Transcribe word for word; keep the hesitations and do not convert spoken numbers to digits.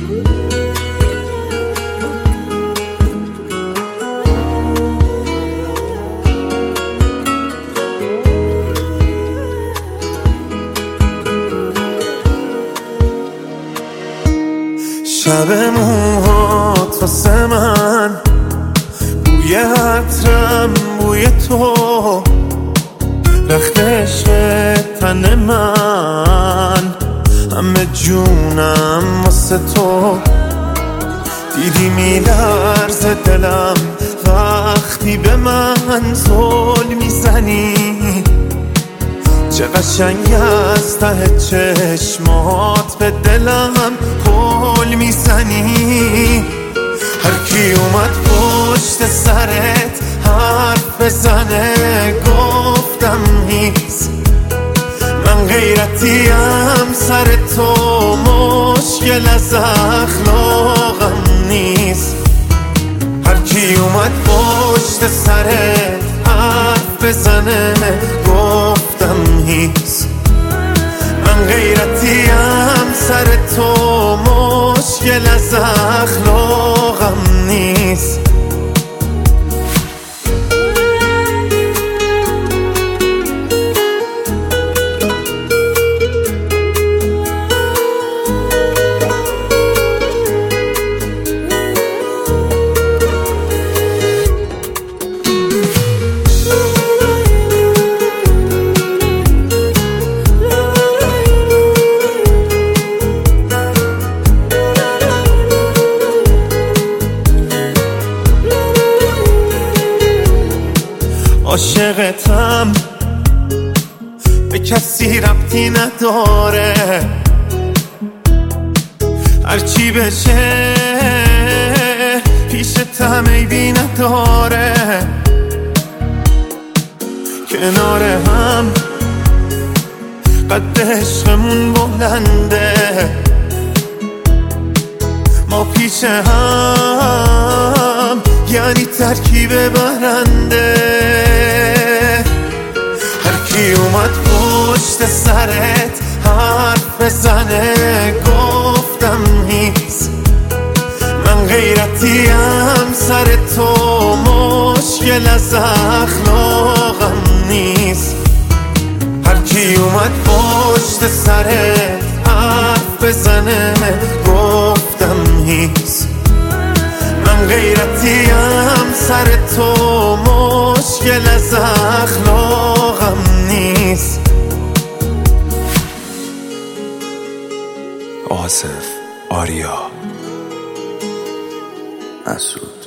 شب موهات واسه من بوی عطرم بوی تو رخت عشق تن من همه جونم واسه تو دیدی میلرزه دلم وقتی به من زل میزنی چه قشنگ از ته چشمات به دلم پل میزنی هر کی اومد پشت سرت حرف بزنه گفتم نیست من غیرتیم سر تو مشکل از اخلاقم نیست هر کی اومد پشت سرت حرف بزنه گفتم نیست من غیرتیم سر تو مشکل از اخلاقم نیست عاشقتم به کسی ربطی نداره هرچی بشه پیشتم عیبی نداره کنار هم قد عشقمون بلنده ما پیش هم یعنی ترکیب برنده هر کی اومد پشت سرت حرف بزنه گفتم نیست من غیرتیم سر تو مشکل از اخلاقم نیست هر کی اومد پشت سرت حرف بزنه گفتم نیست من غیرتیم سر تو مشکل از اخلاقم نیست آصف آریا مسعود